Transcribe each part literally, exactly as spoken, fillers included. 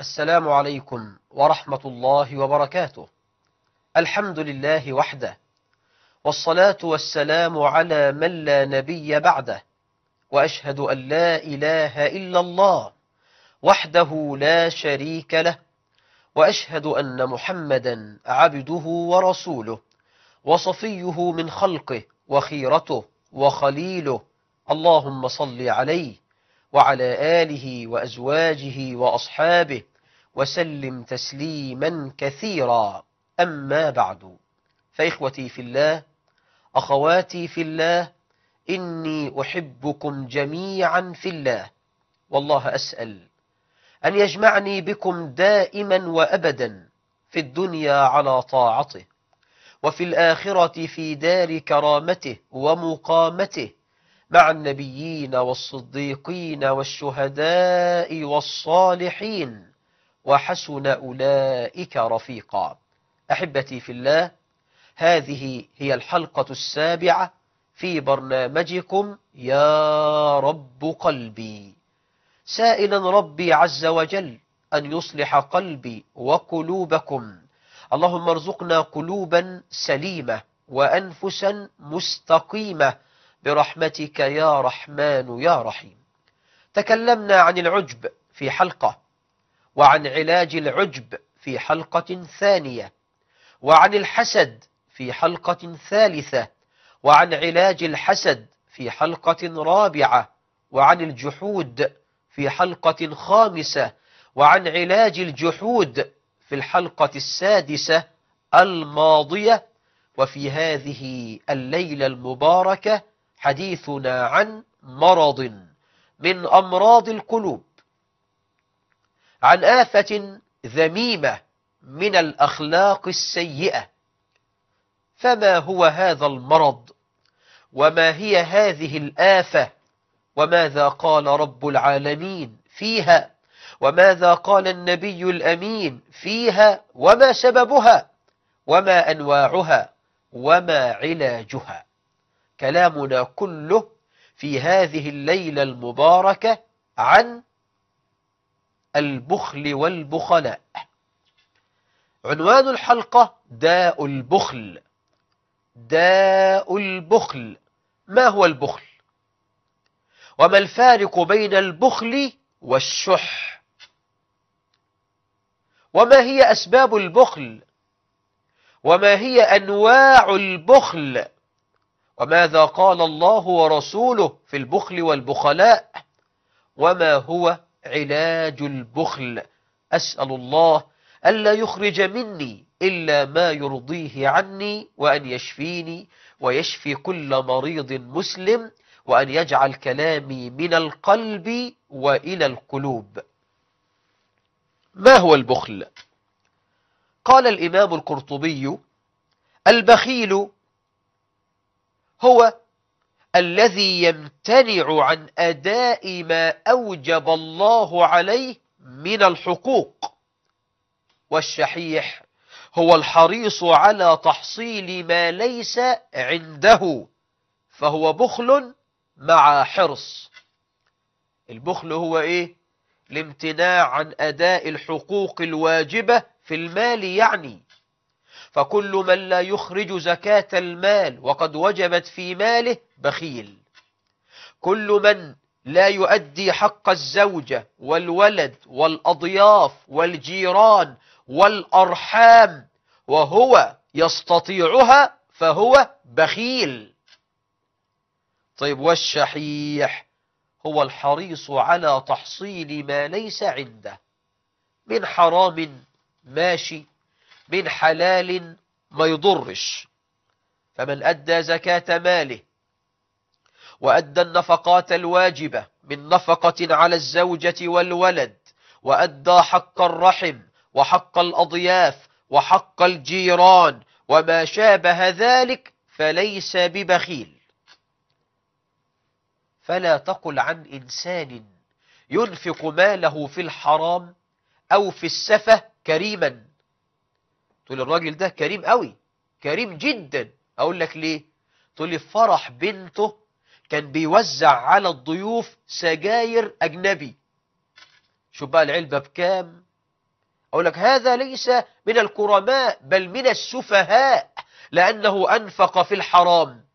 السلام عليكم ورحمة الله وبركاته. الحمد لله وحده، والصلاة والسلام على من لا نبي بعده، وأشهد أن لا إله إلا الله وحده لا شريك له، وأشهد أن محمدا عبده ورسوله وصفيه من خلقه وخيرته وخليله. اللهم صل عليه وعلى آله وأزواجه وأصحابه وسلم تسليما كثيرا. أما بعد، فإخوتي في الله، أخواتي في الله، إني أحبكم جميعا في الله، والله أسأل أن يجمعني بكم دائما وأبدا في الدنيا على طاعته، وفي الآخرة في دار كرامته ومقامته مع النبيين والصديقين والشهداء والصالحين، وحسن أولئك رفيقا. أحبتي في الله، هذه هي الحلقة السابعة في برنامجكم يا رب قلبي، سائلا ربي عز وجل أن يصلح قلبي وقلوبكم. اللهم ارزقنا قلوبا سليمة وأنفسا مستقيمة برحمتك يا رحمن يا رحيم. تكلمنا عن العجب في حلقة، وعن علاج العجب في حلقة ثانية، وعن الحسد في حلقة ثالثة، وعن علاج الحسد في حلقة رابعة، وعن الجحود في حلقة خامسة، وعن علاج الجحود في الحلقة السادسة الماضية. وفي هذه الليلة المباركة حديثنا عن مرض من أمراض القلوب، عن آفة ذميمة من الأخلاق السيئة. فما هو هذا المرض؟ وما هي هذه الآفة؟ وماذا قال رب العالمين فيها؟ وماذا قال النبي الأمين فيها؟ وما سببها؟ وما أنواعها؟ وما علاجها؟ كلامنا كله في هذه الليلة المباركة عن البخل والبخلاء. عنوان الحلقة داء البخل. داء البخل. ما هو البخل؟ وما الفارق بين البخل والشح؟ وما هي أسباب البخل؟ وما هي أنواع البخل؟ وماذا قال الله ورسوله في البخل والبخلاء؟ وما هو علاج البخل؟ أسأل الله ألا يخرج مني إلا ما يرضيه عني، وأن يشفيني ويشفي كل مريض مسلم، وأن يجعل كلامي من القلب وإلى القلوب. ما هو البخل؟ قال الإمام القرطبي: البخيل هو الذي يمتنع عن أداء ما أوجب الله عليه من الحقوق. والشحيح هو الحريص على تحصيل ما ليس عنده، فهو بخل مع حرص. البخل هو إيه؟ الامتناع عن أداء الحقوق الواجبة في المال يعني. فكل من لا يخرج زكاة المال وقد وجبت في ماله بخيل. كل من لا يؤدي حق الزوجة والولد والأضياف والجيران والأرحام وهو يستطيعها فهو بخيل. طيب، والشحيح هو الحريص على تحصيل ما ليس عنده من حرام ماشي، من حلال ما يضرش. فمن أدى زكاة ماله وأدى النفقات الواجبة من نفقة على الزوجة والولد، وأدى حق الرحم وحق الأضياف وحق الجيران وما شابه ذلك، فليس ببخيل. فلا تقل عن إنسان ينفق ماله في الحرام أو في السفة كريما. تقول الراجل ده كريم قوي، كريم جدا. أقول لك ليه؟ تقول لي فرح بنته كان بيوزع على الضيوف سجاير أجنبي. شوف بقى العلبة بكام أقول لك هذا ليس من الكرماء بل من السفهاء، لأنه أنفق في الحرام.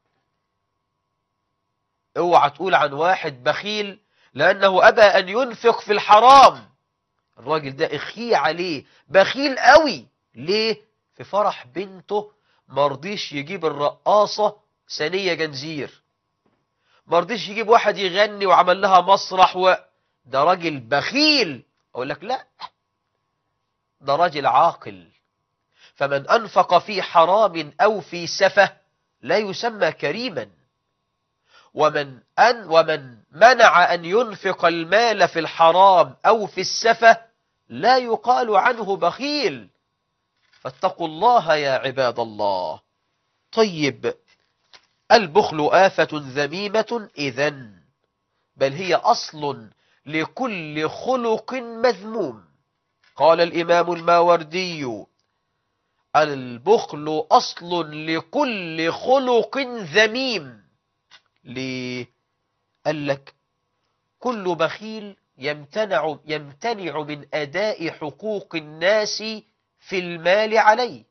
اوعى تقول عن واحد بخيل لأنه أبى أن ينفق في الحرام. الراجل ده اخيه عليه بخيل قوي. ليه؟ في فرح بنته مرضيش يجيب الرقاصة ثانية جنزير، مرضيش يجيب واحد يغني وعمل لها مسرح و... ده راجل بخيل. أقول لك لا، ده راجل عاقل. فمن أنفق في حرام أو في سفه لا يسمى كريما. ومن أن ومن منع أن ينفق المال في الحرام أو في السفه لا يقال عنه بخيل. فاتقوا الله يا عباد الله. طيب، البخل آفة ذميمة إذن، بل هي أصل لكل خلق مذموم. قال الإمام الماوردي: البخل أصل لكل خلق ذميم. ليه؟ قال لك كل بخيل يمتنع يمتنع من أداء حقوق الناس في المال عليه،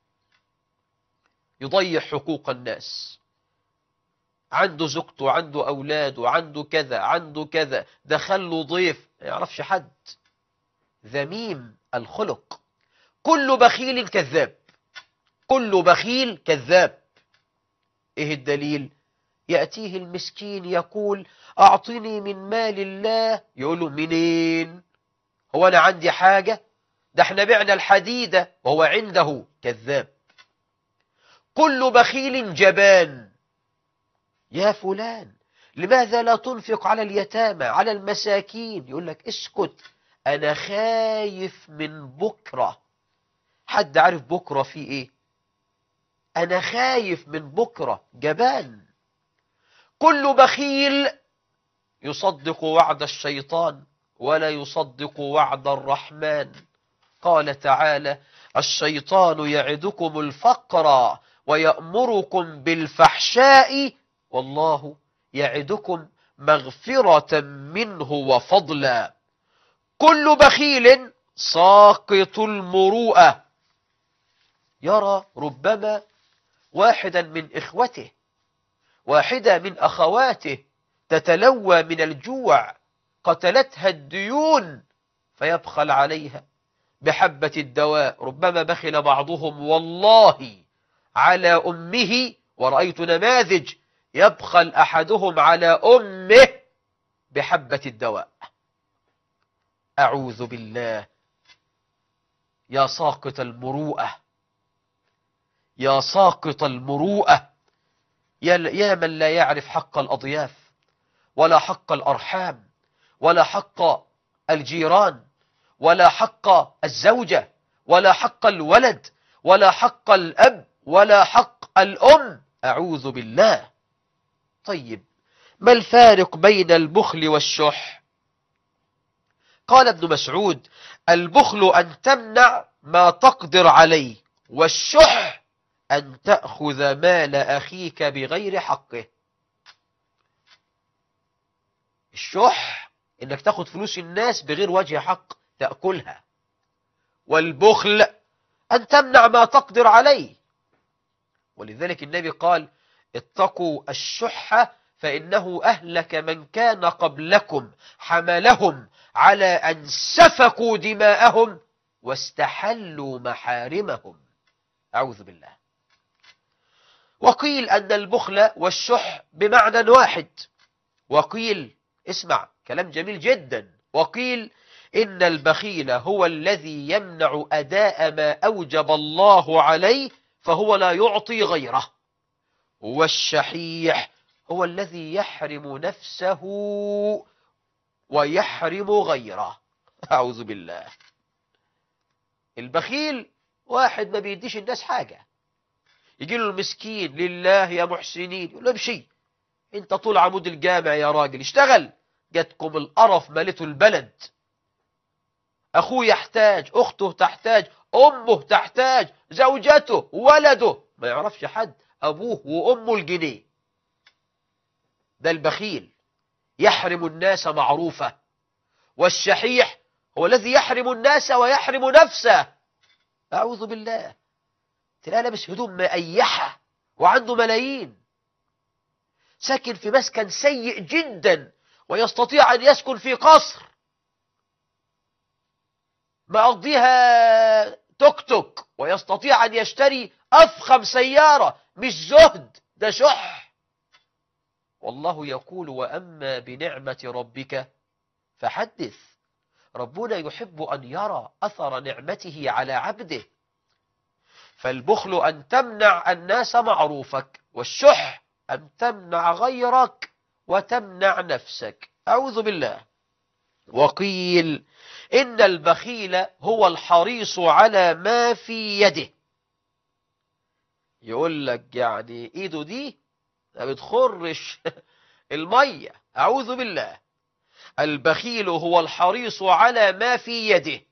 يضيع حقوق الناس، عنده زوجته، عنده أولاده، عنده كذا، عنده كذا، دخل له ضيف ما يعرفش حد. ذميم الخلق. كل بخيل كذاب، كل بخيل كذاب. إيه الدليل؟ يأتيه المسكين يقول: أعطني من مال الله. يقول له: منين؟ هو أنا عندي حاجة؟ ده احنا بعنا الحديدة وهو عنده. كذاب. كل بخيل جبان. يا فلان، لماذا لا تنفق على اليتامى، على المساكين؟ يقول لك: اسكت، أنا خايف من بكرة. حد عارف بكرة فيه إيه؟ أنا خايف من بكرة. جبان. كل بخيل يصدق وعد الشيطان ولا يصدق وعد الرحمن. قال تعالى: الشيطان يعدكم الفقر ويأمركم بالفحشاء والله يعدكم مغفرة منه وفضلا. كل بخيل ساقط المروءة. يرى ربما واحدا من إخوته، واحدة من أخواته تتلوى من الجوع، قتلتها الديون، فيبخل عليها بحبة الدواء. ربما بخل بعضهم والله على أمه، ورأيت نماذج يبخل أحدهم على أمه بحبة الدواء. أعوذ بالله. يا ساقط المروءة، يا ساقط المروءة، يا من لا يعرف حق الأضياف ولا حق الأرحام ولا حق الجيران ولا حق الزوجة ولا حق الولد ولا حق الأب ولا حق الأم. أعوذ بالله. طيب، ما الفارق بين البخل والشح؟ قال ابن مسعود: البخل أن تمنع ما تقدر عليه، والشح أن تأخذ مال أخيك بغير حقه. الشح إنك تأخذ فلوس الناس بغير وجه حق تأكلها، والبخل أن تمنع ما تقدر عليه. ولذلك النبي قال: اتقوا الشح فإنه أهلك من كان قبلكم، حملهم على أن سفكوا دماءهم واستحلوا محارمهم. أعوذ بالله. وقيل أن البخل والشح بمعنى واحد، وقيل، اسمع كلام جميل جدا، وقيل إن البخيل هو الذي يمنع أداء ما أوجب الله عليه فهو لا يعطي غيره، والشحيح هو الذي يحرم نفسه ويحرم غيره. أعوذ بالله. البخيل واحد ما بيديش الناس حاجة، يجي له المسكين: لله يا محسنين، يقول له: امشي انت طول عمود الجامع يا راجل، اشتغل، جاتكم القرف ملته البلد. أخوه يحتاج، أخته تحتاج، أمه تحتاج، زوجته، ولده، ما يعرفش حد، أبوه وأمه الجنيه. ده البخيل، يحرم الناس معروفة. والشحيح هو الذي يحرم الناس ويحرم نفسه. أعوذ بالله. تلاقي لابس هدوم مأيحة وعنده ملايين، ساكن في مسكن سيء جدا ويستطيع أن يسكن في قصر، مقضيها توك توك، ويستطيع أن يشتري أفخم سيارة. مش زهد، ده شح. والله يقول وأما بنعمة ربك فحدث. ربنا يحب أن يرى أثر نعمته على عبده. فالبخل أن تمنع الناس معروفك، والشح أن تمنع غيرك وتمنع نفسك. أعوذ بالله. وقيل إن البخيل هو الحريص على ما في يده. يقول لك يعني إيده دي ما بتخرش المية. أعوذ بالله. البخيل هو الحريص على ما في يده،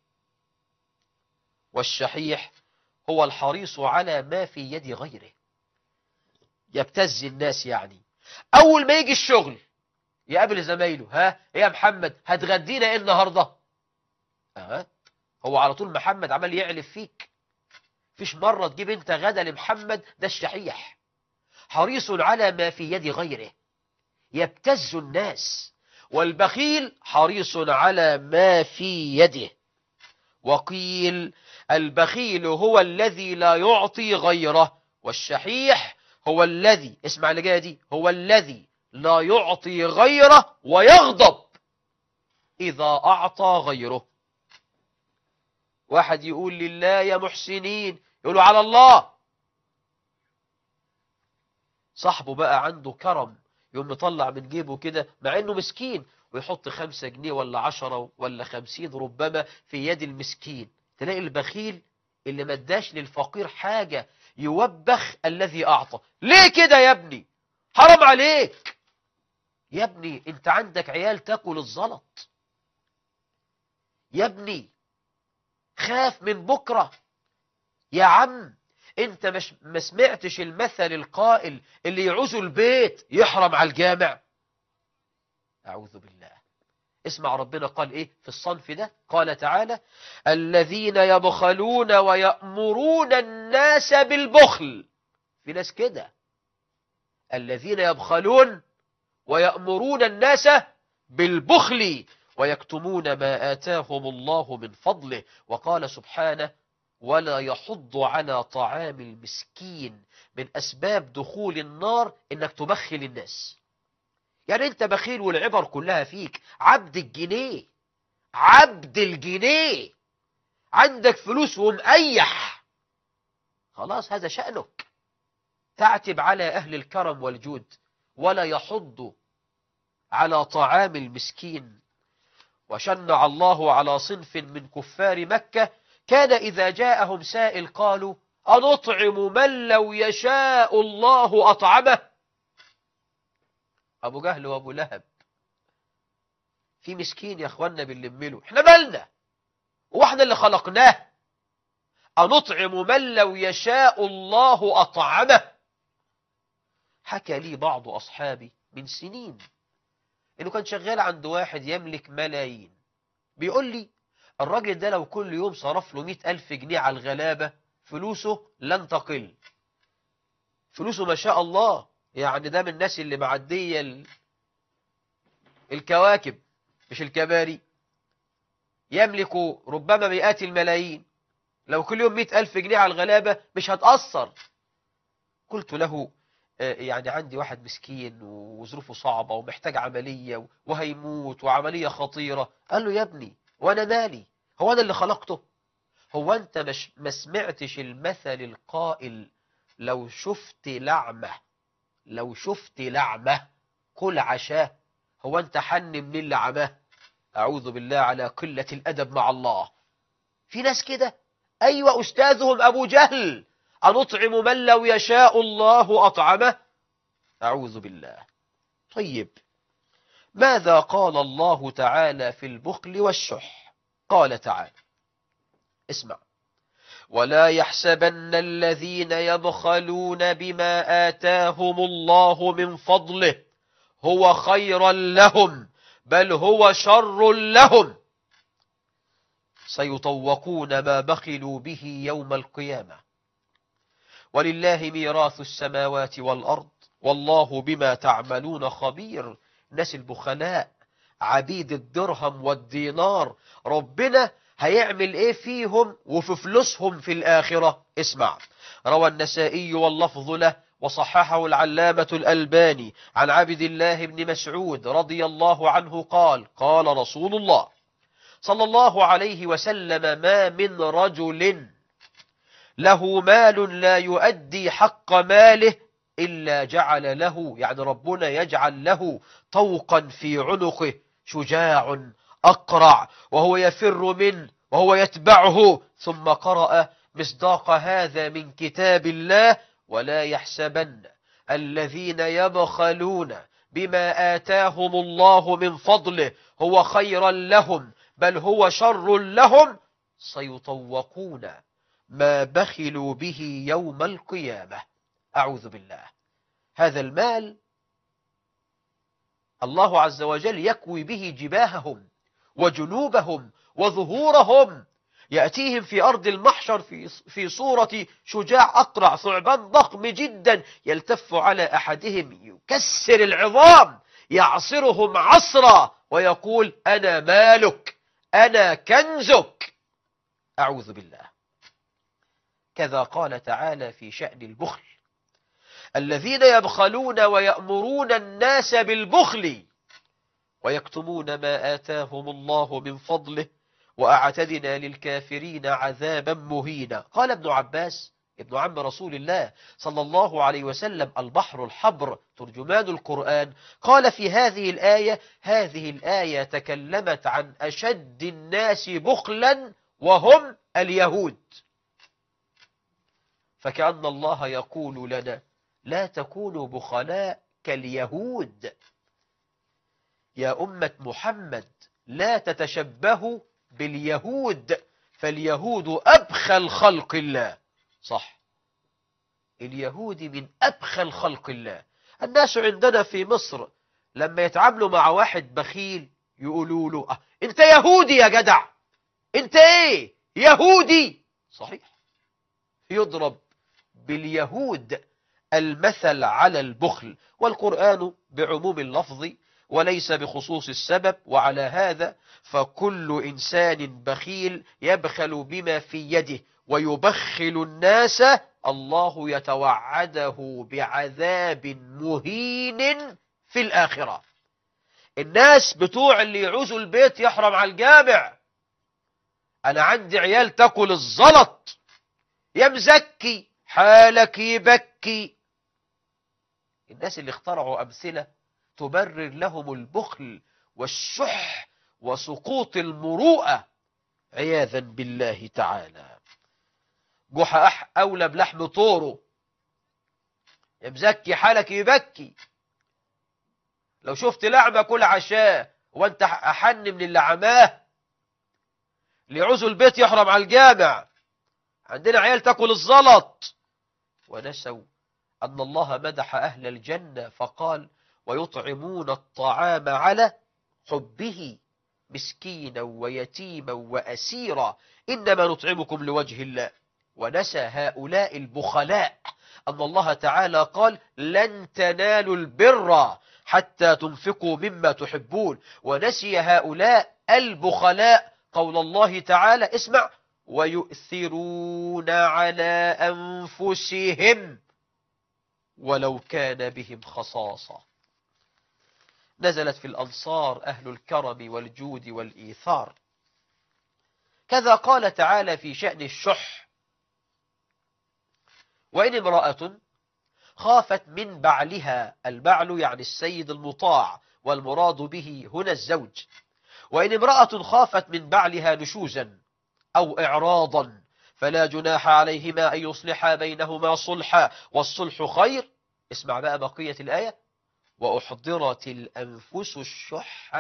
والشحيح هو الحريص على ما في يد غيره. يبتز الناس، يعني أول ما يجي الشغل يقابل زمايله، ها يا محمد هتغدينا ايه النهارده؟ اه هو على طول محمد عمال يعلف فيك. فيش مرة تجيب انت غدا لمحمد. ده الشحيح، حريص على ما في يد غيره، يبتز الناس. والبخيل حريص على ما في يده. وقيل البخيل هو الذي لا يعطي غيره، والشحيح هو الذي، اسمع اللي جايه دي، هو الذي لا يعطي غيره ويغضب إذا أعطى غيره. واحد يقول لله يا محسنين، يقولوا على الله. صاحبه بقى عنده كرم، يقوم مطلع من جيبه كده مع انه مسكين، ويحط خمسة جنيه ولا عشرة ولا خمسين ربما في يد المسكين. تلاقي البخيل اللي ما اداش للفقير حاجة يوبخ الذي أعطى. ليه كده يا ابني؟ حرام عليك يا ابني، انت عندك عيال تاكل الزلط. يا ابني خاف من بكرة. يا عم انت مش ما سمعتش المثل القائل اللي يعوز البيت يحرم على الجامع؟ أعوذ بالله. اسمع ربنا قال ايه في الصنف ده؟ قال تعالى الذين يبخلون ويأمرون الناس بالبخل. في ناس كده، الذين يبخلون ويأمرون الناس بالبخل ويكتمون ما آتاهم الله من فضله. وقال سبحانه ولا يحض على طعام المسكين. من أسباب دخول النار إنك تبخل الناس. يعني أنت بخيل والعبر كلها فيك. عبد الجنيه، عبد الجنيه، عندك فلوس ومأيح، خلاص هذا شأنك. تعتب على أهل الكرم والجود. ولا يحض على طعام المسكين. وشنع الله على صنف من كفار مكة كان إذا جاءهم سائل قالوا أنطعم من لو يشاء الله أطعمه. أبو جهل وأبو لهب. في مسكين يا أخوانا بنلمله، إحنا مالنا وإحنا اللي خلقناه. أنطعم من لو يشاء الله أطعمه. حكى لي بعض أصحابي من سنين إنه كان شغال عند واحد يملك ملايين. بيقول لي الراجل ده لو كل يوم صرف له مئة ألف جنيه على الغلابة فلوسه لن تقل. فلوسه ما شاء الله، يعني ده من الناس اللي معدية الكواكب مش الكباري. يملك ربما مئات الملايين، لو كل يوم مئة ألف جنيه على الغلابة مش هتأثر. قلت له يعني عندي واحد مسكين وظروفه صعبة ومحتاج عملية وهيموت وعملية خطيرة. قال له يا ابني وانا مالي؟ هو انا اللي خلقته؟ هو انت مش ما سمعتش المثل القائل لو شفت لعمة لو شفت لعمة كل عشاه؟ هو انت حن من اللي عماه؟ اعوذ بالله على قلة الادب مع الله. في ناس كده، ايوه استاذهم ابو جهل. أنطعم من لو يشاء الله أطعمه. أعوذ بالله. طيب ماذا قال الله تعالى في البخل والشح؟ قال تعالى اسمع ولا يحسبن الذين يبخلون بما آتاهم الله من فضله هو خيرا لهم بل هو شر لهم. سيطوقون ما بخلوا به يوم القيامة. ولله ميراث السماوات والأرض والله بما تعملون خبير. الناس البخلاء عبيد الدرهم والدينار، ربنا هيعمل ايه فيهم وفي فلوسهم في الآخرة؟ اسمع. روى النسائي واللفظ له وصححه العلامة الألباني عن عبد الله بن مسعود رضي الله عنه قال: قال رسول الله صلى الله عليه وسلم: ما من رجل له مال لا يؤدي حق ماله إلا جعل له، يعني ربنا يجعل له طوقا في عنقه شجاع أقرع وهو يفر منه وهو يتبعه. ثم قرأ مصداق هذا من كتاب الله: ولا يحسبن الذين يبخلون بما آتاهم الله من فضله هو خيرا لهم بل هو شر لهم سيطوقون ما بخلوا به يوم القيامة. أعوذ بالله. هذا المال الله عز وجل يكوي به جباههم وجنوبهم وظهورهم، يأتيهم في أرض المحشر في في صورة شجاع أقرع ثعبان ضخم جدا يلتف على أحدهم يكسر العظام يعصرهم عصرا ويقول: أنا مالك أنا كنزك. أعوذ بالله. كذا قال تعالى في شأن البخل: الذين يبخلون ويأمرون الناس بالبخل ويكتمون ما آتاهم الله من فضله وأعتدنا للكافرين عذابا مهينا. قال ابن عباس ابن عم رسول الله صلى الله عليه وسلم البحر الحبر ترجمان القرآن، قال في هذه الآية: هذه الآية تكلمت عن أشد الناس بخلا وهم اليهود. فكأن الله يقول لنا: لا تكونوا بخلاء كاليهود. يا أمة محمد لا تتشبهوا باليهود، فاليهود أبخل خلق الله. صح، اليهود من أبخل خلق الله. الناس عندنا في مصر لما يتعاملوا مع واحد بخيل يقولوا له: أه انت يهودي يا جدع، انت ايه يهودي. صحيح، يضرب باليهود المثل على البخل، والقرآن بعموم اللفظ وليس بخصوص السبب. وعلى هذا فكل إنسان بخيل يبخل بما في يده ويبخل الناس الله يتوعده بعذاب مهين في الآخرة. الناس بتوع اللي يعوزوا البيت يحرم على الجامع: أنا عندي عيال تاكل الزلط، يا مزكي حالك يبكي. الناس اللي اخترعوا أمثلة تبرر لهم البخل والشح وسقوط المروءة عياذا بالله تعالى. جحا أح أولى بلحم طوره، يا مزكي حالك يبكي. لو شفت لعمة كل عشاه وانت أحن من اللي عماه. ليعوزوا البيت يحرم على الجامع، عندنا عيال تاكل الزلط. ونسوا أن الله مدح أهل الجنة فقال: ويطعمون الطعام على حبه مسكينا ويتيما وأسيرا إنما نطعمكم لوجه الله. ونسى هؤلاء البخلاء أن الله تعالى قال: لن تنالوا البر حتى تنفقوا مما تحبون. ونسي هؤلاء البخلاء قول الله تعالى: اسمع: ويؤثرون على أنفسهم ولو كان بهم خصاصة. نزلت في الأنصار أهل الكرم والجود والإيثار. كذا قال تعالى في شأن الشح: وإن امرأة خافت من بعلها، البعل يعني السيد المطاع والمراد به هنا الزوج. وإن امرأة خافت من بعلها نشوزا أو إعراضا فلا جناح عليهما أن يصلحا بينهما صلحا والصلح خير. اسمع بقى بقية الآية: وأحضرت الأنفس الشح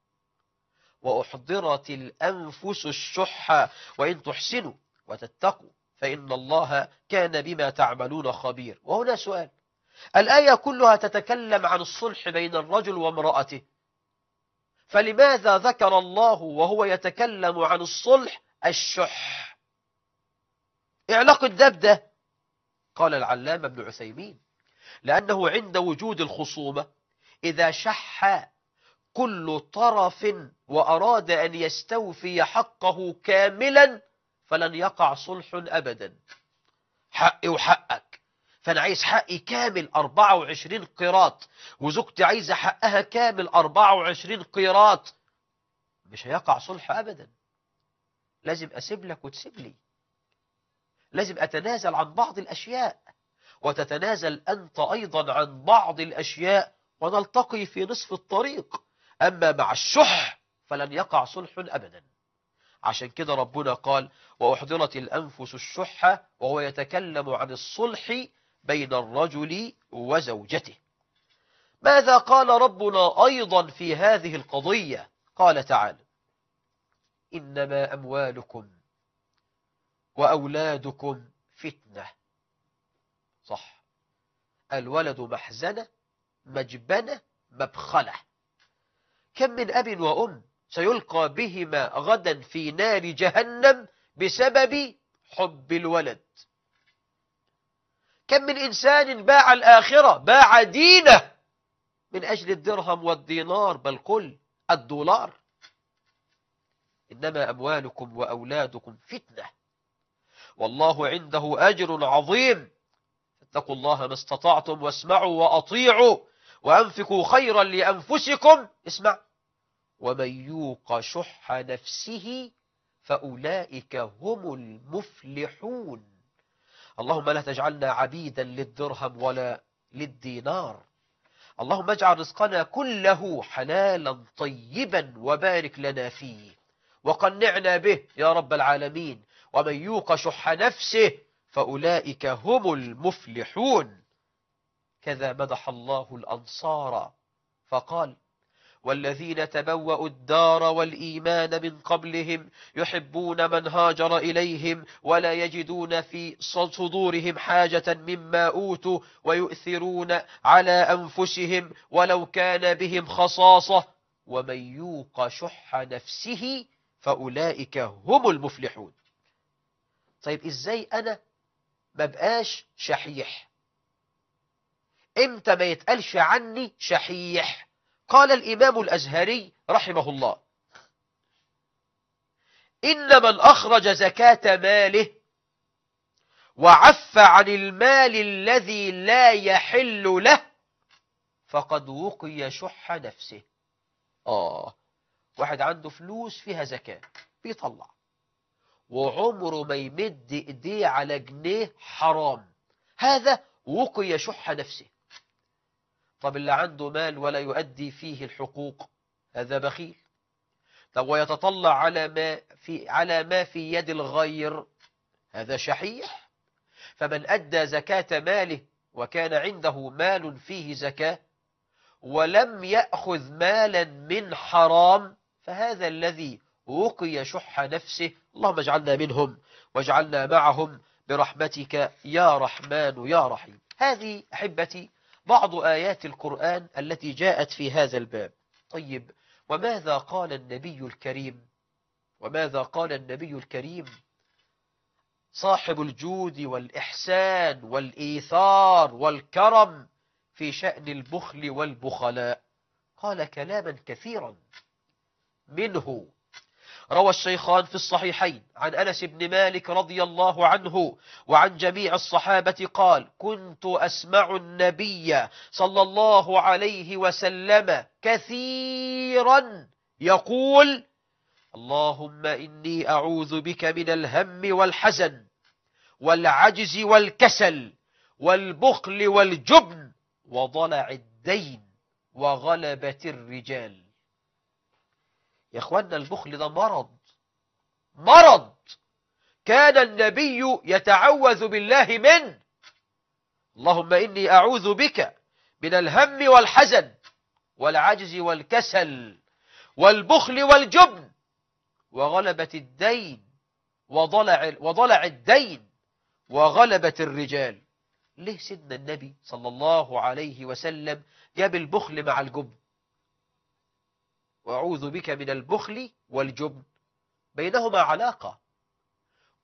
وأحضرت الأنفس الشح وإن تحسنوا وتتقوا فإن الله كان بما تعملون خبير. وهنا سؤال: الآية كلها تتكلم عن الصلح بين الرجل وامرأته، فلماذا ذكر الله وهو يتكلم عن الصلح الشح. إيه علاقة ده بده؟ قال العلامة ابن عثيمين: لأنه عند وجود الخصومة إذا شح كل طرف وأراد أن يستوفي حقه كاملا فلن يقع صلح أبدا. حقي وحقك، فأنا عايز حقي كامل أربعة وعشرين قيراط، وزوجتي عايزة حقها كامل أربعة وعشرين قيراط، مش هيقع صلح أبدا. لازم أسيب لك وتسيب لي، لازم أتنازل عن بعض الأشياء وتتنازل أنت أيضا عن بعض الأشياء ونلتقي في نصف الطريق. أما مع الشح فلن يقع صلح أبدا. عشان كده ربنا قال: وأحضرت الأنفس الشح، وهو يتكلم عن الصلح بين الرجل وزوجته. ماذا قال ربنا أيضا في هذه القضية؟ قال تعالى: إنما أموالكم وأولادكم فتنة. صح، الولد محزنة، مجبنة، مبخلة. كم من أب وأم سيلقى بهما غدا في نار جهنم بسبب حب الولد. كم من إنسان باع الآخرة، باع دينه من أجل الدرهم والدينار، بل كل الدولار. إنما أموالكم وأولادكم فتنة والله عنده أجر عظيم. فاتقوا الله ما استطعتم واسمعوا وأطيعوا وأنفقوا خيرا لأنفسكم. اسمع: ومن يوق شح نفسه فأولئك هم المفلحون. اللهم لا تجعلنا عبيدا للدرهم ولا للدينار. اللهم اجعل رزقنا كله حلالا طيبا وبارك لنا فيه وقنعنا به يا رب العالمين. ومن يوق شح نفسه فأولئك هم المفلحون. كذا مدح الله الأنصار فقال: والذين تبوأوا الدار والإيمان من قبلهم يحبون من هاجر إليهم ولا يجدون في صدورهم حاجة مما أوتوا ويؤثرون على أنفسهم ولو كان بهم خصاصة ومن يوق شح نفسه فأولئك هم المفلحون. طيب إزاي أنا ما بقاش شحيح؟ إمتى ما يتقالش عني شحيح؟ قال الإمام الأزهري رحمه الله: إن من أخرج زكاة ماله وعف عن المال الذي لا يحل له فقد وقي شح نفسه. آه واحد عنده فلوس فيها زكاة بيطلع وعمره ما يمد إيديه على جنيه حرام، هذا وقي شح نفسه. طب اللي عنده مال ولا يؤدي فيه الحقوق هذا بخيل. طب ويتطلع على ما في على ما في يد الغير هذا شحيح. فمن أدى زكاة ماله وكان عنده مال فيه زكاة ولم يأخذ مالا من حرام فهذا الذي وقي شح نفسه. اللهم اجعلنا منهم واجعلنا معهم برحمتك يا رحمن يا رحيم. هذه أحبتي بعض آيات القرآن التي جاءت في هذا الباب. طيب وماذا قال النبي الكريم؟ وماذا قال النبي الكريم صاحب الجود والإحسان والإيثار والكرم في شأن البخل والبخلاء؟ قال كلاما كثيرا، منه روى الشيخان في الصحيحين عن أنس بن مالك رضي الله عنه وعن جميع الصحابة قال: كنت أسمع النبي صلى الله عليه وسلم كثيرا يقول: اللهم إني أعوذ بك من الهم والحزن والعجز والكسل والبخل والجبن وضلع الدين وغلبة الرجال. يا اخوانا البخل ده مرض، مرض كان النبي يتعوذ بالله منه. اللهم إني أعوذ بك من الهم والحزن والعجز والكسل والبخل والجبن وغلبة الدين وضلع, وضلع الدين وغلبة الرجال. ليه سيدنا النبي صلى الله عليه وسلم جاب البخل مع الجبن؟ وأعوذ بك من البخل والجبن، بينهما علاقة.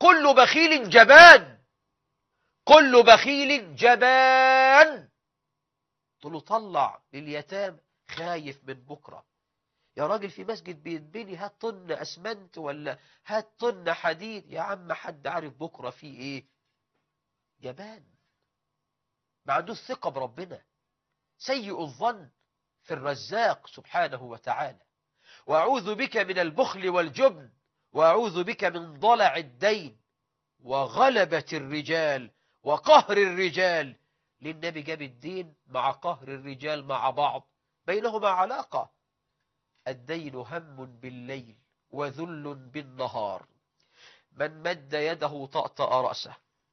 كل بخيل جبان، كل بخيل جبان. قلت له طلع لليتامى، خايف من بكرة. يا راجل في مسجد بيتبني، هات طن أسمنت ولا هات طن حديد، يا عم حد عارف بكرة فيه ايه؟ جبان، ما عندوش ثقة بربنا، سيء الظن في الرزاق سبحانه وتعالى. وأعوذ بك من البخل والجبن، وأعوذ بك من ضلع الدين وغلبة الرجال وقهر الرجال. للنبي جاب الدين مع قهر الرجال مع بعض، بينهما علاقة. الدين هم بالليل وذل بالنهار، من مد يده طأطأ رأسه.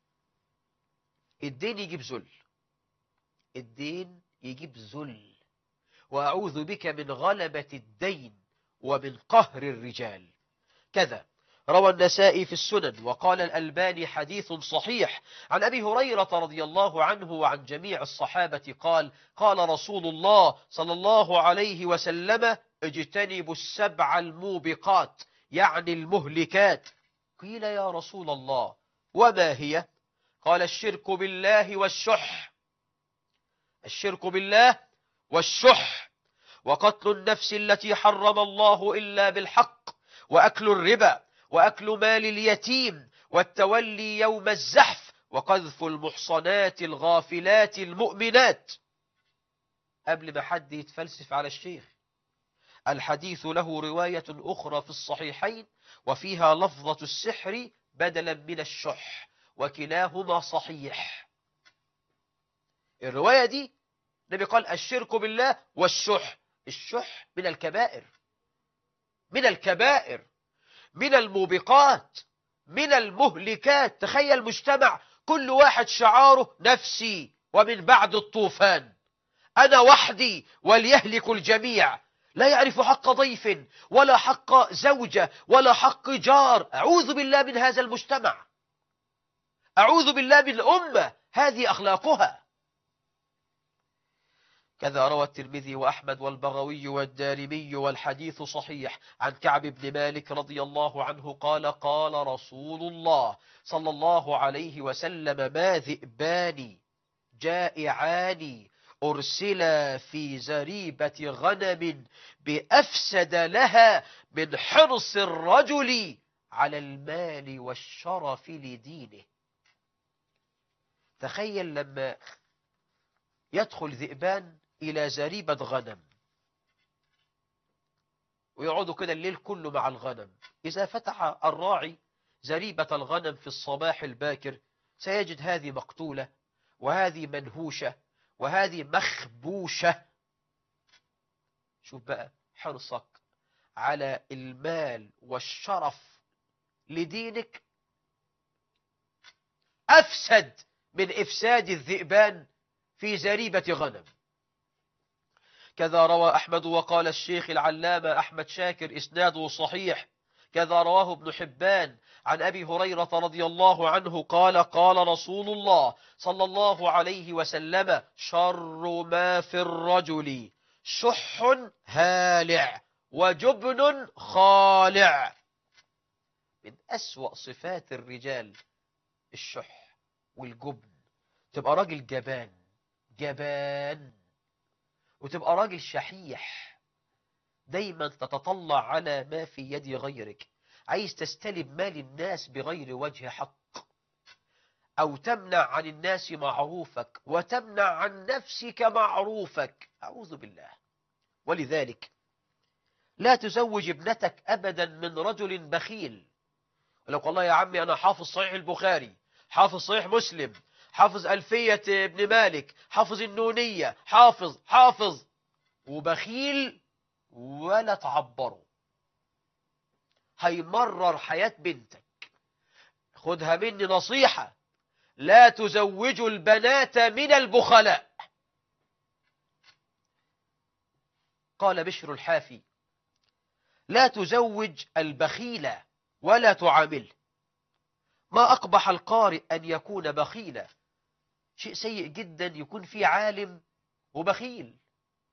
الدين يجيب ذل، الدين يجيب ذل. وأعوذ بك من غلبة الدين ومن قهر الرجال. كذا روى النسائي في السنن وقال الألباني حديث صحيح عن أبي هريرة رضي الله عنه وعن جميع الصحابة قال: قال رسول الله صلى الله عليه وسلم: اجتنبوا السبع الموبقات، يعني المهلكات. قيل يا رسول الله وما هي؟ قال: الشرك بالله والشح، الشرك بالله والشح، وقتل النفس التي حرم الله إلا بالحق، وأكل الربا، وأكل مال اليتيم، والتولي يوم الزحف، وقذف المحصنات الغافلات المؤمنات. قبل ما حد يتفلسف على الشيخ، الحديث له رواية أخرى في الصحيحين وفيها لفظة السحر بدلا من الشح، وكلاهما صحيح. الرواية دي النبي قال: الشرك بالله والشح. الشح من الكبائر، من الكبائر، من الموبقات، من المهلكات. تخيل مجتمع كل واحد شعاره نفسي ومن بعد الطوفان، أنا وحدي وليهلك الجميع، لا يعرف حق ضيف ولا حق زوجة ولا حق جار. أعوذ بالله من هذا المجتمع، أعوذ بالله من الأمة، هذه أخلاقها. كذا روى الترمذي وأحمد والبغوي والدارمي والحديث صحيح عن كعب بن مالك رضي الله عنه قال: قال رسول الله صلى الله عليه وسلم: ما ذئبان جائعان أرسلا في زريبة غنم بأفسد لها من حرص الرجل على المال والشرف لدينه. تخيل لما يدخل ذئبان إلى زريبة غنم ويقعدوا كده الليل كله مع الغنم. إذا فتح الراعي زريبة الغنم في الصباح الباكر سيجد هذه مقتولة وهذه منهوشة وهذه مخبوشة. شوف بقى حرصك على المال والشرف لدينك أفسد من إفساد الذئبان في زريبة غنم. كذا روى أحمد وقال الشيخ العلامة أحمد شاكر إسناده صحيح. كذا رواه ابن حبان عن أبي هريرة رضي الله عنه قال: قال رسول الله صلى الله عليه وسلم: شر ما في الرجل شح هالع وجبن خالع. من أسوأ صفات الرجال الشح والجبن. تبقى راجل جبان جبان، وتبقى راجل شحيح، دايما تتطلع على ما في يد غيرك، عايز تستلب مال الناس بغير وجه حق، أو تمنع عن الناس معروفك وتمنع عن نفسك معروفك. أعوذ بالله. ولذلك لا تزوج ابنتك أبدا من رجل بخيل. ولو قال الله: يا عمي أنا حافظ صحيح البخاري، حافظ صحيح مسلم، حافظ ألفية ابن مالك، حافظ النونية، حافظ حافظ وبخيل، ولا تعبره، هيمرر حياة بنتك. خدها مني نصيحة: لا تزوجوا البنات من البخلاء. قال بشر الحافي: لا تزوج البخيل ولا تعامله. ما أقبح القارئ أن يكون بخيلا. شيء سيء جدا يكون فيه عالم وبخيل.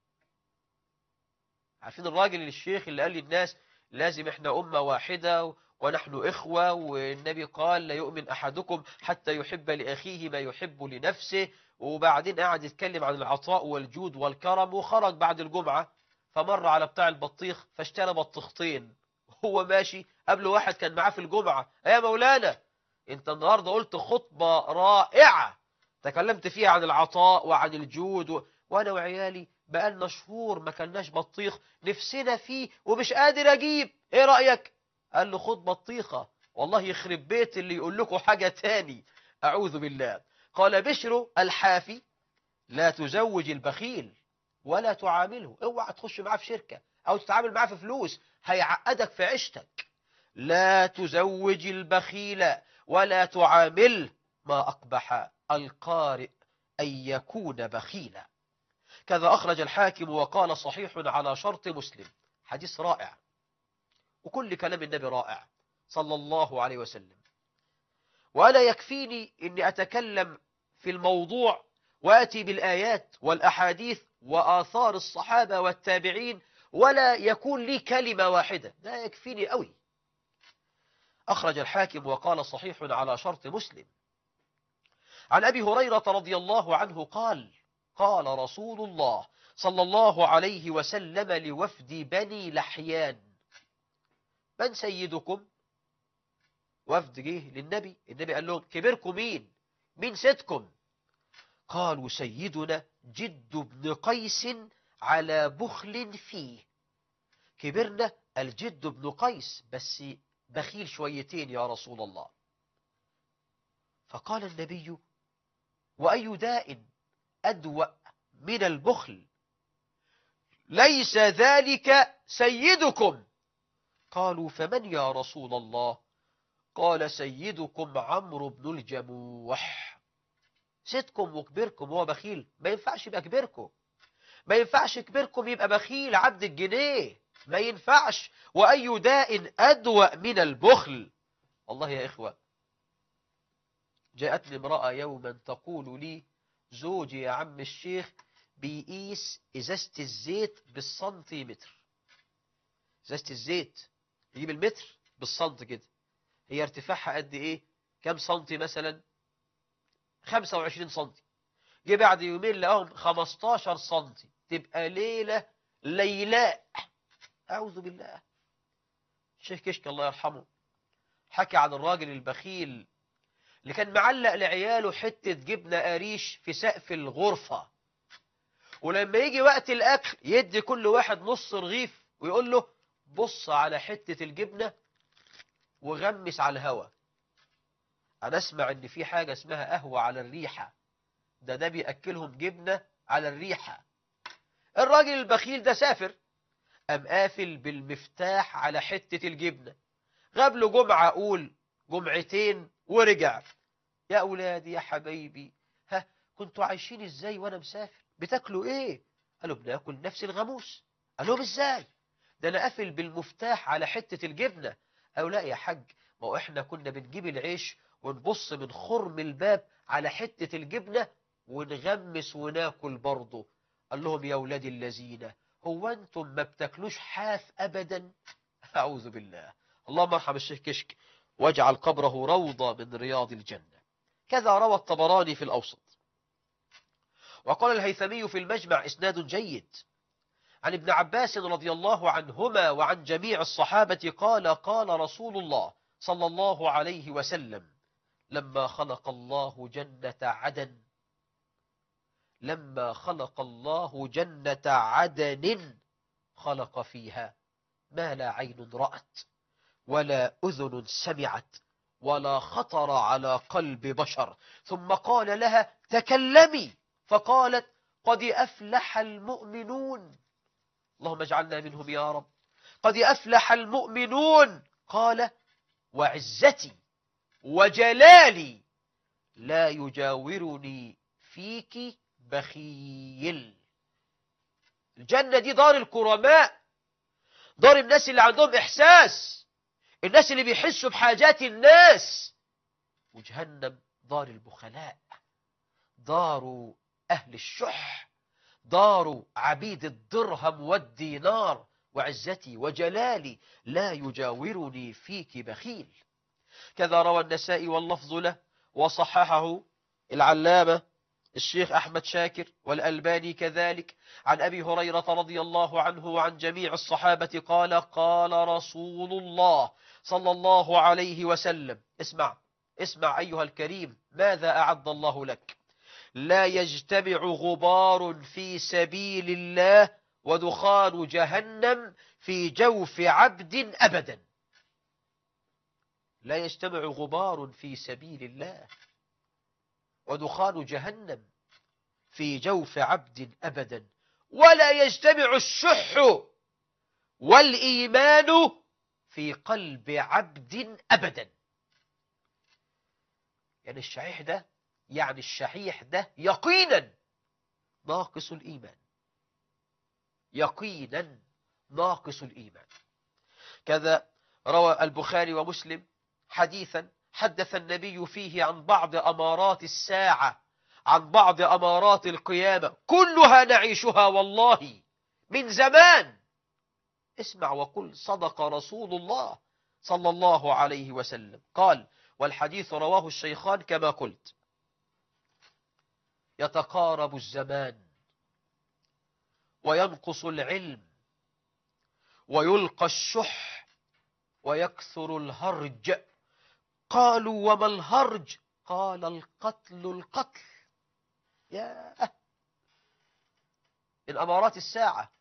عارفين الراجل الشيخ اللي قال للناس لازم احنا أمة واحدة ونحن إخوة، والنبي قال لا يؤمن أحدكم حتى يحب لأخيه ما يحب لنفسه. وبعدين قعد يتكلم عن العطاء والجود والكرم، وخرج بعد الجمعة فمر على بتاع البطيخ فاشترى بطيختين. هو ماشي قبل واحد كان معاه في الجمعة: يا مولانا انت النهاردة قلت خطبة رائعة تكلمت فيها عن العطاء وعن الجود و... وانا وعيالي بقالنا شهور ما كلناش بطيخ، نفسنا فيه ومش قادر اجيب، ايه رأيك؟ قال له خد بطيخة. والله يخرب بيت اللي يقول لكم حاجة تاني، اعوذ بالله. قال بشر الحافي: لا تزوج البخيل ولا تعامله. اوعى تخش معاه في شركة او تتعامل معاه في فلوس، هيعقدك في عيشتك. لا تزوج البخيل ولا تعامله، ما أقبح القارئ أن يكون بخيلا. كذا أخرج الحاكم وقال صحيح على شرط مسلم. حديث رائع، وكل كلام النبي رائع صلى الله عليه وسلم. وأنا يكفيني أني أتكلم في الموضوع وأتي بالآيات والأحاديث وآثار الصحابة والتابعين، ولا يكون لي كلمة واحدة، ده يكفيني قوي. أخرج الحاكم وقال صحيح على شرط مسلم عن أبي هريرة رضي الله عنه قال: قال رسول الله صلى الله عليه وسلم لوفد بني لحيان: من سيدكم؟ وفد جه للنبي، النبي قال لهم: كبيركم مين؟ مين سيدكم؟ قالوا: سيدنا جد بن قيس على بخل فيه. كبرنا الجد بن قيس بس بخيل شويتين يا رسول الله. فقال النبي: وأي داء أدوأ من البخل؟ ليس ذلك سيدكم. قالوا: فمن يا رسول الله؟ قال: سيدكم عمرو بن الجموح. سيدكم وكبيركم هو بخيل؟ ما ينفعش يبقى كبيركم، ما ينفعش كبيركم يبقى بخيل عبد الجنيه، ما ينفعش. وأي داء أدوأ من البخل؟ والله يا إخوة، جاءتني امرأة يوما تقول لي: زوجي يا عم الشيخ بيقيس إزازة الزيت بالسنتيمتر. إزازة الزيت يجيب المتر بالسنت كده، هي ارتفاعها قد إيه؟ كم سنتي مثلا؟ خمسة وعشرين سنتي. جه بعد يومين لقاهم خمستاشر سنتي، تبقى ليلة ليلاء. أعوذ بالله. الشيخ كشك الله يرحمه حكى عن الراجل البخيل اللي كان معلق لعياله حتة جبنة قريش في سقف الغرفة، ولما يجي وقت الأكل يدي كل واحد نص رغيف ويقول له: بص على حتة الجبنة وغمس على الهوا. أنا أسمع إن في حاجة اسمها قهوة على الريحة، ده ده بيأكلهم جبنة على الريحة. الراجل البخيل ده سافر، قام قافل بالمفتاح على حتة الجبنة، غاب له جمعة، أقول جمعتين، ورجع: يا أولادي يا حبايبي، ها كنتوا عايشين إزاي وأنا مسافر؟ بتاكلوا إيه؟ قالوا: بناكل نفس الغموس. قال لهم: إزاي؟ ده أنا قافل بالمفتاح على حتة الجبنة. قالوا: لا يا حاج، ما هو إحنا كنا بنجيب العيش ونبص من خرم الباب على حتة الجبنة ونغمس وناكل برضه. قال لهم: يا أولادي الذين، هو أنتم ما بتاكلوش حاف أبدا؟ أعوذ بالله. اللهم ارحم الشيخ كشك واجعل قبره روضة من رياض الجنة. كذا روى الطبراني في الأوسط، وقال الهيثمي في المجمع: إسناد جيد، عن ابن عباس رضي الله عنهما وعن جميع الصحابة قال: قال رسول الله صلى الله عليه وسلم: لما خلق الله جنة عدن لما خلق الله جنة عدن خلق فيها ما لا عين رأت ولا أذن سمعت ولا خطر على قلب بشر، ثم قال لها: تكلمي، فقالت: قد أفلح المؤمنون. اللهم اجعلنا منهم يا رب. قد أفلح المؤمنون. قال: وعزتي وجلالي لا يجاورني فيك بخيل. الجنة دي دار الكرماء، دار الناس اللي عندهم إحساس، الناس اللي بيحسوا بحاجات الناس. وجهنم دار البخلاء، دار أهل الشح، دار عبيد الدرهم والدينار، وعزتي وجلالي لا يجاورني فيك بخيل. كذا روى النسائي واللفظ له، وصححه العلامة الشيخ أحمد شاكر والألباني كذلك، عن أبي هريرة رضي الله عنه وعن جميع الصحابة قال: قال رسول الله صلى الله عليه وسلم، اسمع اسمع أيها الكريم ماذا أعد الله لك: لا يجتمع غبار في سبيل الله ودخان جهنم في جوف عبد أبدا. لا يجتمع غبار في سبيل الله ودخان جهنم في جوف عبد أبدا، ولا يجتمع الشح والإيمان في قلب عبد أبدا. يعني الشحيح ده يعني الشحيح ده يقينا ناقص الإيمان، يقينا ناقص الإيمان. كذا روى البخاري ومسلم حديثا حدث النبي فيه عن بعض أمارات الساعة، عن بعض أمارات القيامة، كلها نعيشها والله من زمان. اسمع وقل: صدق رسول الله صلى الله عليه وسلم. قال، والحديث رواه الشيخان كما قلت: يتقارب الزمان وينقص العلم ويلقى الشح ويكثر الهرج. قالوا: وما الهرج؟ قال: القتل القتل. يا من أمارات الساعة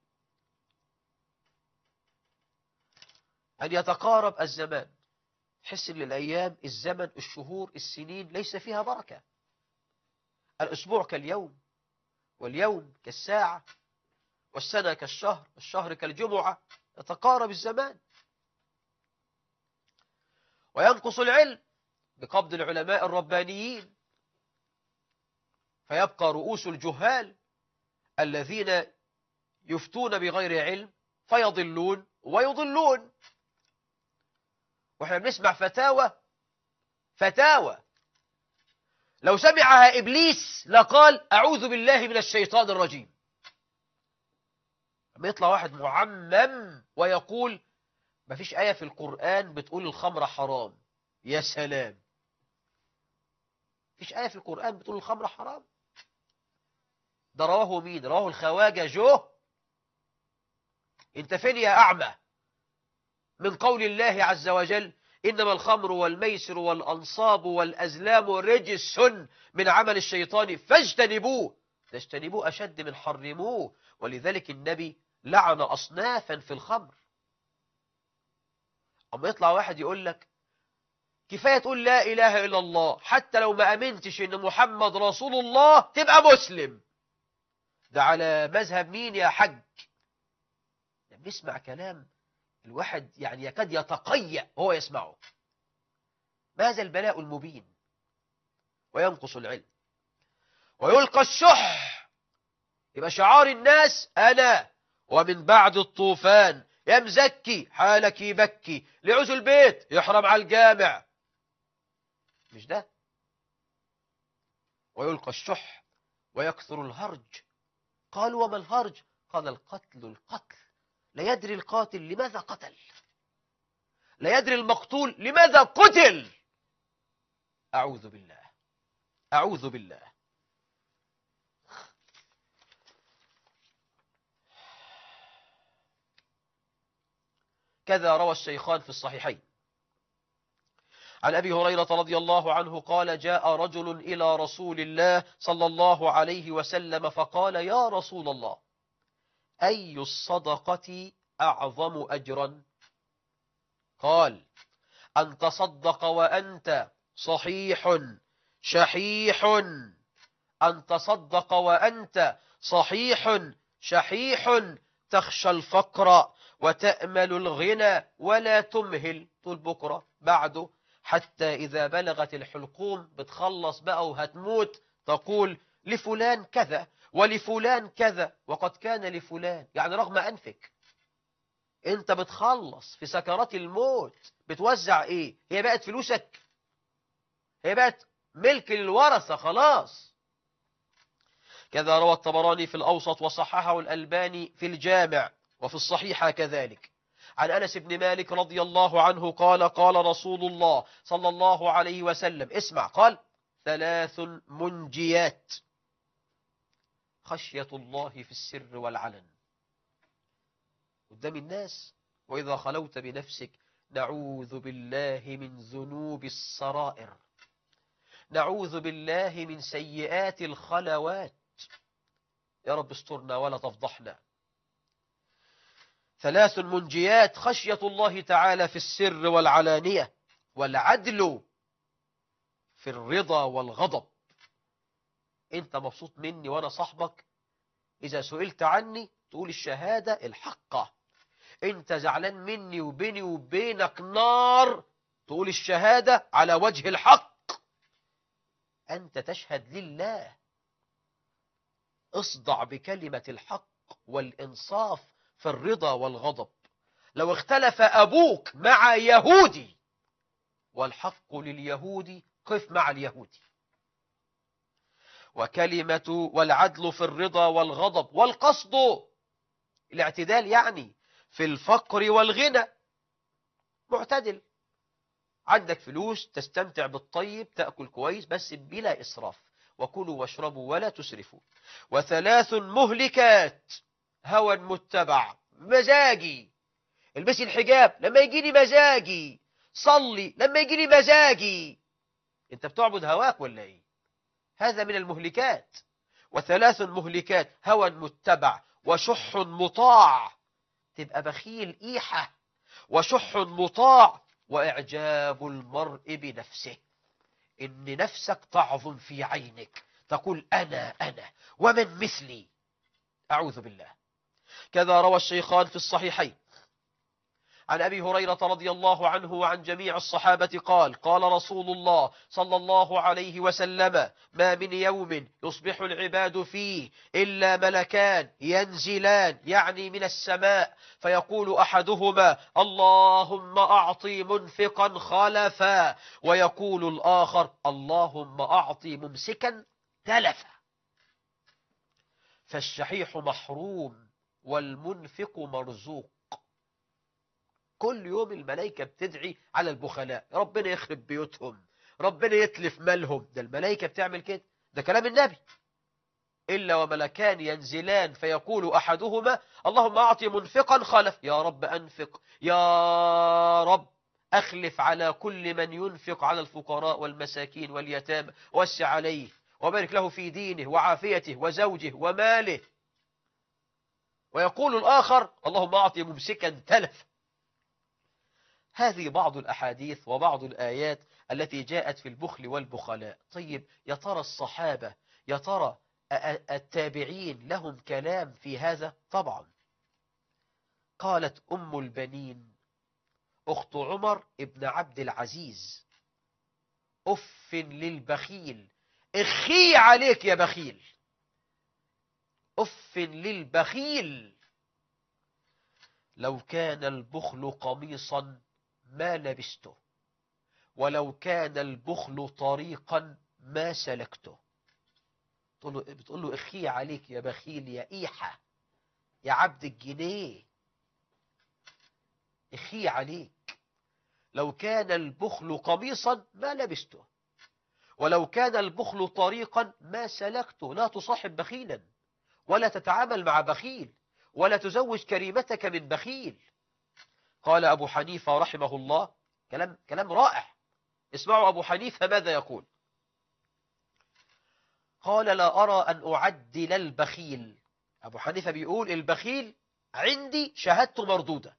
أن يتقارب الزمان، حس ان الأيام، الزمن، الشهور، السنين ليس فيها بركة. الأسبوع كاليوم، واليوم كالساعة، والسنة كالشهر، الشهر كالجمعة. يتقارب الزمان وينقص العلم بقبض العلماء الربانيين، فيبقى رؤوس الجهال الذين يفتون بغير علم فيضلون ويضلون. واحنا بنسمع فتاوى فتاوى لو سمعها إبليس لقال: أعوذ بالله من الشيطان الرجيم. لما يطلع واحد معمم ويقول: ما فيش آية في القرآن بتقول الخمر حرام. يا سلام، فيش آية في القرآن بتقول الخمر حرام؟ ده رواه مين؟ رواه الخواجة جو. انت فين يا أعمى من قول الله عز وجل: إنما الخمر والميسر والأنصاب والأزلام رجس من عمل الشيطان فاجتنبوه. تجتنبوه أشد من حرموه. ولذلك النبي لعن أصنافا في الخمر. أما يطلع واحد يقول لك: كفاية تقول لا إله إلا الله، حتى لو ما أمنتش إن محمد رسول الله تبقى مسلم. ده على مذهب مين يا حج؟ بنسمع كلام الواحد يعني يكاد يتقيأ وهو يسمعه. ماذا البلاء المبين؟ وينقص العلم ويلقى الشح. يبقى شعار الناس: أنا ومن بعد الطوفان، يا مزكي حالك يبكي، لعوز البيت يحرم على الجامع. مش ده؟ ويلقى الشح ويكثر الهرج. قالوا: وما الهرج؟ قال: القتل القتل. لا يدري القاتل لماذا قتل، لا يدري المقتول لماذا قتل. أعوذ بالله، أعوذ بالله. كذا روى الشيخان في الصحيحين عن أبي هريرة رضي الله عنه قال: جاء رجل إلى رسول الله صلى الله عليه وسلم فقال: يا رسول الله، أي الصدقة أعظم أجرا؟ قال: أن تصدق وأنت صحيح شحيح، أن تصدق وأنت صحيح شحيح، تخشى الفقر وتأمل الغنى ولا تمهل طول بكرة بعده، حتى إذا بلغت الحلقوم بتخلص بقى وهتموت تقول: لفلان كذا ولفلان كذا وقد كان لفلان. يعني رغم أنفك انت بتخلص في سكرات الموت بتوزع ايه؟ هي بقت فلوسك؟ هي بقت ملك للورثة خلاص. كذا روى الطبراني في الأوسط وصححه الألباني في الجامع وفي الصحيح كذلك عن أنس بن مالك رضي الله عنه قال قال رسول الله صلى الله عليه وسلم، اسمع، قال: ثلاث منجيات: خشية الله في السر والعلن قدام الناس، وإذا خلوت بنفسك، نعوذ بالله من ذنوب السرائر، نعوذ بالله من سيئات الخلوات، يا رب استرنا ولا تفضحنا. ثلاث منجيات: خشية الله تعالى في السر والعلانية، والعدل في الرضا والغضب. انت مبسوط مني وانا صاحبك، اذا سئلت عني تقول الشهادة الحقة. انت زعلان مني وبيني وبينك نار، تقول الشهادة على وجه الحق. انت تشهد لله، اصدع بكلمة الحق والإنصاف في الرضا والغضب. لو اختلف أبوك مع يهودي والحق لليهودي، قف مع اليهودي. وكلمة والعدل في الرضا والغضب، والقصد الاعتدال، يعني في الفقر والغنى، معتدل. عندك فلوس تستمتع بالطيب، تأكل كويس بس بلا إسراف، وكلوا واشربوا ولا تسرفوا. وثلاث مهلكات: هوى متبع، مزاجي، البسي الحجاب لما يجيني مزاجي، صلي لما يجيني مزاجي. انت بتعبد هواك ولا ايه؟ هذا من المهلكات. وثلاث مهلكات: هوى متبع، وشح مطاع، تبقى بخيل إيحة، وشح مطاع، وإعجاب المرء بنفسه، إن نفسك تعظم في عينك، تقول أنا أنا ومن مثلي، أعوذ بالله. كذا روى الشيخان في الصحيحين عن أبي هريرة رضي الله عنه وعن جميع الصحابة قال قال رسول الله صلى الله عليه وسلم: ما من يوم يصبح العباد فيه إلا ملكان ينزلان، يعني من السماء، فيقول أحدهما: اللهم أعطي منفقا خلفا، ويقول الآخر: اللهم أعطي ممسكا تلفا. فالشحيح محروم والمنفق مرزوق. كل يوم الملائكة بتدعي على البخلاء، ربنا يخرب بيوتهم، ربنا يتلف مالهم. ده الملائكة بتعمل كده، ده كلام النبي. إلا وملكان ينزلان فيقول أحدهما: اللهم أعطي منفقا خلف، يا رب أنفق، يا رب أخلف على كل من ينفق على الفقراء والمساكين واليتامى، وسع عليه وبارك له في دينه وعافيته وزوجه وماله. ويقول الآخر: اللهم أعطي ممسكا تلف. هذه بعض الأحاديث وبعض الآيات التي جاءت في البخل والبخلاء. طيب، يا ترى الصحابة، يا ترى التابعين لهم كلام في هذا؟ طبعا. قالت أم البنين أخت عمر ابن عبد العزيز: أف للبخيل، اخي عليك يا بخيل، أف للبخيل، لو كان البخل قميصا ما لبسته، ولو كان البخل طريقا ما سلكته. بتقول له اخي عليك يا بخيل، يا إيحة، يا عبد الجنيه، اخي عليك. لو كان البخل قميصا ما لبسته، ولو كان البخل طريقا ما سلكته. لا تصاحب بخيلا، ولا تتعامل مع بخيل، ولا تزوج كريمتك من بخيل. قال أبو حنيفة رحمه الله كلام كلام رائع. اسمعوا أبو حنيفة ماذا يقول. قال: لا أرى أن أعدل البخيل. أبو حنيفة بيقول البخيل عندي شهادته مردودة.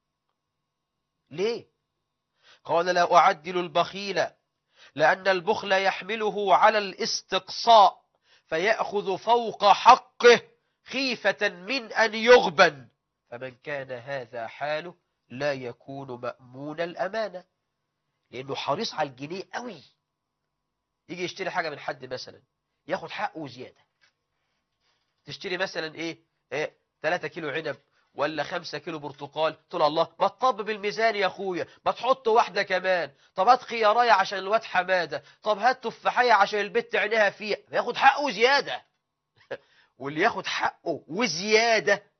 ليه؟ قال: لا أعدل البخيل لأن البخل يحمله على الاستقصاء، فيأخذ فوق حقه خيفة من أن يغبن، فمن كان هذا حاله لا يكون مأمون الأمانة. لأنه حريص على الجنيه قوي. يجي يشتري حاجة من حد مثلا، ياخد حقه زيادة. تشتري مثلا إيه, إيه ثلاثة كيلو عنب ولا خمسة كيلو برتقال، تقول الله ما تطب بالميزان يا أخويا، ما تحط واحدة كمان، طب هات خياراية عشان الواد حمادة، طب هات تفاحية عشان البت عينيها فيها. ياخد حقه زيادة. واللي ياخد حقه وزيادة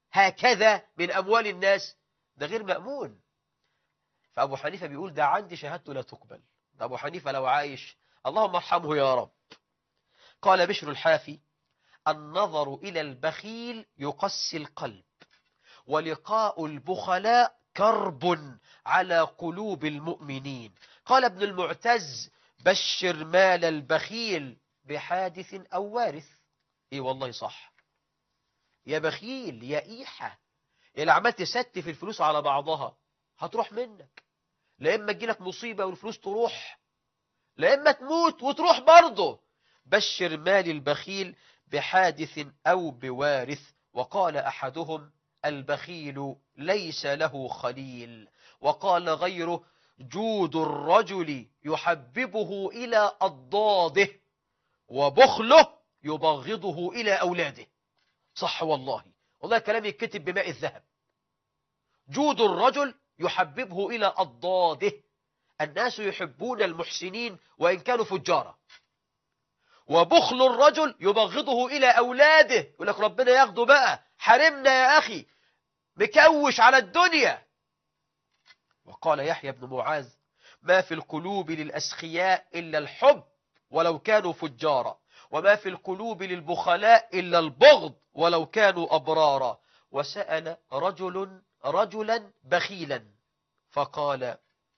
هكذا من أموال الناس، ده غير مأمون. فأبو حنيفة بيقول ده عندي شهادته لا تقبل. ده أبو حنيفة لو عايش اللهم ارحمه يا رب. قال بشر الحافي: النظر إلى البخيل يقسي القلب، ولقاء البخلاء كرب على قلوب المؤمنين. قال ابن المعتز: بشر مال البخيل بحادث أو وارث. إيه والله صح، يا بخيل يا إيحة، اللي عمال تستف الفلوس على بعضها هتروح منك، لا إما تجيلك مصيبة والفلوس تروح، لا إما تموت وتروح برضه. بشر مال البخيل بحادث أو بوارث. وقال أحدهم: البخيل ليس له خليل. وقال غيره: جود الرجل يحببه إلى أضداده، وبخله يبغضه إلى أولاده. صح والله، والله كلام يتكتب بماء الذهب. جود الرجل يحببه إلى أضداده، الناس يحبون المحسنين وإن كانوا فجارا. وبخل الرجل يبغضه إلى أولاده، يقول لك ربنا ياخده بقى، حرمنا يا أخي، مكوش على الدنيا. وقال يحيى بن معاذ: ما في القلوب للأسخياء إلا الحب ولو كانوا فجارا، وما في القلوب للبخلاء إلا البغض ولو كانوا أبرارا. وسأل رجل رجلا بخيلا فقال: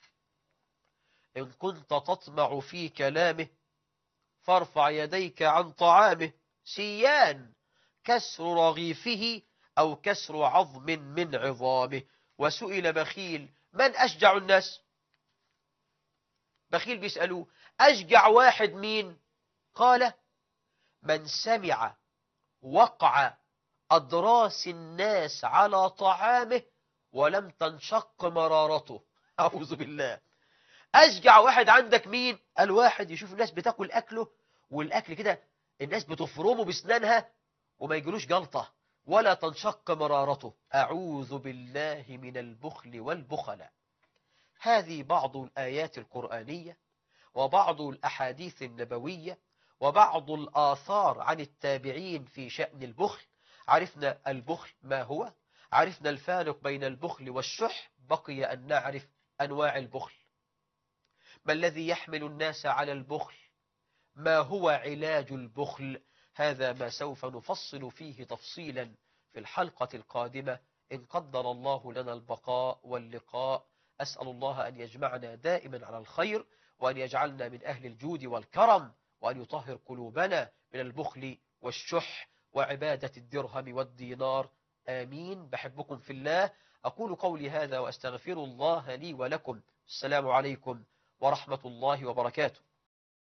إن كنت تطمع في كلامه فارفع يديك عن طعامه، سيان كسر رغيفه أو كسر عظم من عظامه. وسئل بخيل: من أشجع الناس؟ بخيل بيسألوه: أشجع واحد مين؟ قال: من سمع وقع أضراس الناس على طعامه ولم تنشق مرارته. أعوذ بالله. أشجع واحد عندك مين؟ الواحد يشوف الناس بتاكل أكله، والأكل كده الناس بتفرمه بسنانها وما يجلوش جلطة ولا تنشق مرارته. أعوذ بالله من البخل والبخلاء. هذه بعض الآيات القرآنية، وبعض الأحاديث النبوية، وبعض الآثار عن التابعين في شأن البخل. عرفنا البخل ما هو، عرفنا الفارق بين البخل والشح، بقي أن نعرف أنواع البخل. ما الذي يحمل الناس على البخل؟ ما هو علاج البخل؟ هذا ما سوف نفصل فيه تفصيلا في الحلقة القادمة إن قدر الله لنا البقاء واللقاء. أسأل الله أن يجمعنا دائما على الخير، وأن يجعلنا من أهل الجود والكرم، وأن يطهر قلوبنا من البخل والشح وعبادة الدرهم والدينار. آمين. بحبكم في الله. أقول قولي هذا وأستغفر الله لي ولكم. السلام عليكم ورحمة الله وبركاته.